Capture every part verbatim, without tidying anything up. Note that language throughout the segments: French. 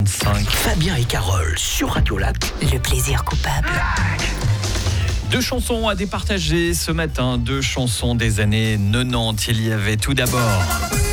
cinq. Fabien et Carole sur Radio Lac. Le plaisir coupable. Deux chansons à départager ce matin, deux chansons des années quatre-vingt-dix. Il y avait tout d'abord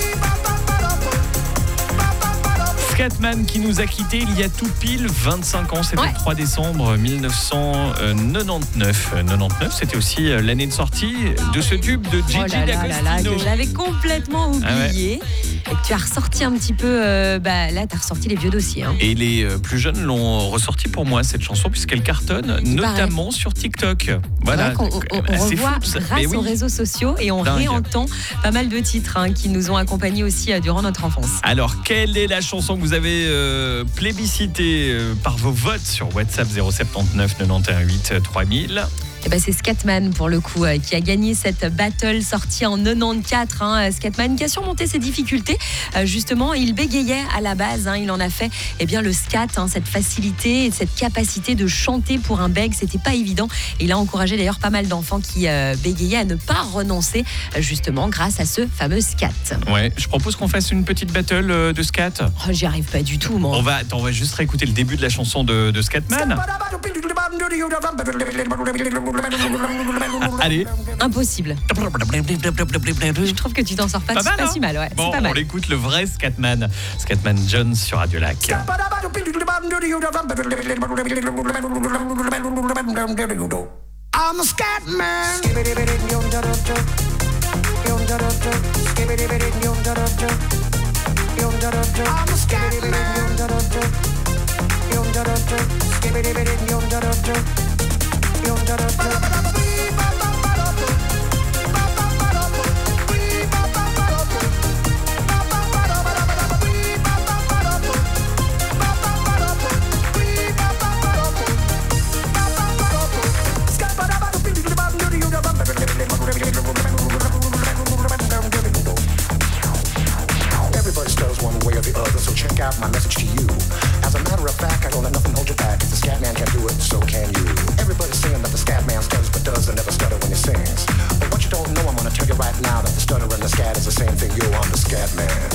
Scatman qui nous a quittés il y a tout pile vingt-cinq ans, c'était ouais. le trois décembre mille neuf cent quatre-vingt-dix-neuf. quatre-vingt-dix-neuf, c'était aussi l'année de sortie de ce tube de Gigi oh là D'Agostino. Là là, que j'avais complètement oublié. Ah ouais. Et que tu as ressorti un petit peu, euh, bah, là tu as ressorti les vieux dossiers. Hein. Et les euh, plus jeunes l'ont ressorti pour moi cette chanson puisqu'elle cartonne, Il notamment paraît. sur TikTok. Voilà, on, on, on revoit fou, grâce oui. aux réseaux sociaux et on Dingue. réentend pas mal de titres hein, qui nous ont accompagnés aussi euh, durant notre enfance. Alors, quelle est la chanson que vous avez euh, plébiscitée euh, par vos votes sur WhatsApp zéro sept neuf neuf un huit trois mille? Eh ben c'est Scatman pour le coup euh, qui a gagné cette battle sortie en quatre-vingt-quatorze. Hein, Scatman qui a surmonté ses difficultés. Euh, justement, il bégayait à la base. Hein, il en a fait eh bien, le scat, hein, cette facilité et cette capacité de chanter pour un bègue. C'était pas évident. Il a encouragé d'ailleurs pas mal d'enfants qui euh, bégayaient à ne pas renoncer euh, justement grâce à ce fameux scat. Ouais, je propose qu'on fasse une petite battle euh, de scat. Oh, j'y arrive pas du tout, moi. On va, attends, on va juste réécouter le début de la chanson de, de Scatman. Allez. Impossible. Je trouve que tu t'en sors pas, pas, mal, pas hein si mal. Ouais. Bon, c'est pas mal. On écoute le vrai Scatman. Scatman Jones sur Radio Lac. I'm a Scatman. I'm a Everybody stutters one way or the other, so check out my message to you. As a matter of fact, I don't let nothing hold you back. If the Scatman can do it, so can you. Everybody's saying that the Scatman stutters but does and never stutter when he sings. But what you don't know, I'm gonna tell you right now that the stutter and the scat is the same thing. Yo, I'm the Scatman.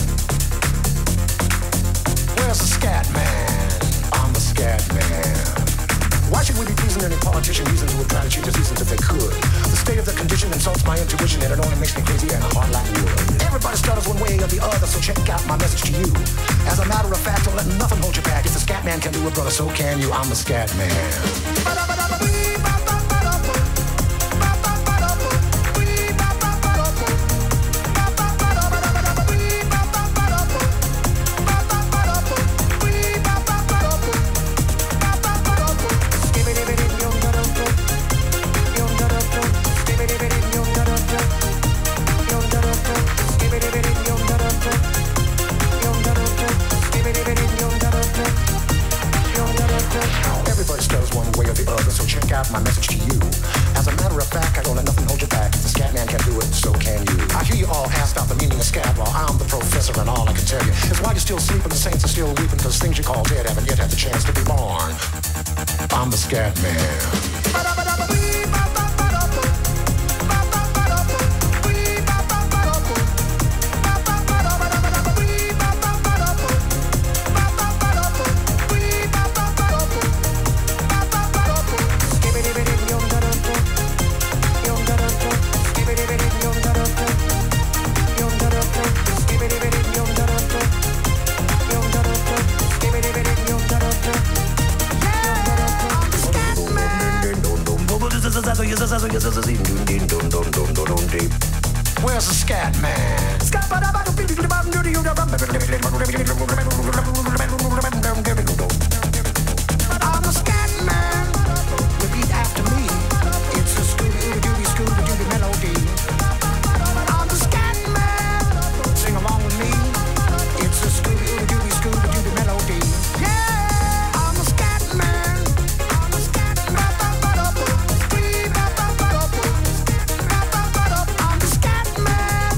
Where's the Scatman? I'm the Scatman. Why should we be pleasing any politician reasons who would try to cheat the seasons if they could? The state of the condition insults my intuition and it only makes me crazy and hard like wood. Everybody stutters one way or the other, so check out my message to you. As a matter of fact, don't let nothing hold you back. If the Scatman can do it, brother, so can you. I'm the Scatman. My message to you. As a matter of fact, I don't let nothing hold you back. If the Scatman can do it, so can you. I hear you all ask about the meaning of scat. Well, I'm the professor, and all I can tell you is why you're still sleeping, the saints are still weeping, because things you call dead haven't yet had the chance to be born. I'm the Scatman. Where's the Scatman? I'm a Scatman. Repeat after me. It's a Scooby-Dooby, Scooby-Dooby melody. I'm the Scatman. Sing along with me. It's a Scooby-Dooby, Scooby-Dooby melody. Yeah, I'm a Scatman. I'm a Scatman. I'm the Scatman.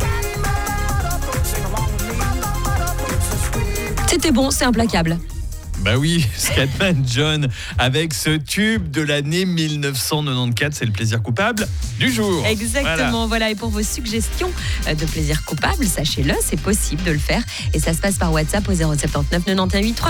C'était bon, c'est implacable. Bah oui, Scatman John avec ce tube de l'année mille neuf cent quatre-vingt-quatorze, c'est le plaisir coupable du jour. Exactement, voilà. voilà. Et pour vos suggestions de plaisir coupable, sachez-le, c'est possible de le faire. Et ça se passe par WhatsApp au zéro sept neuf neuf un huit trois.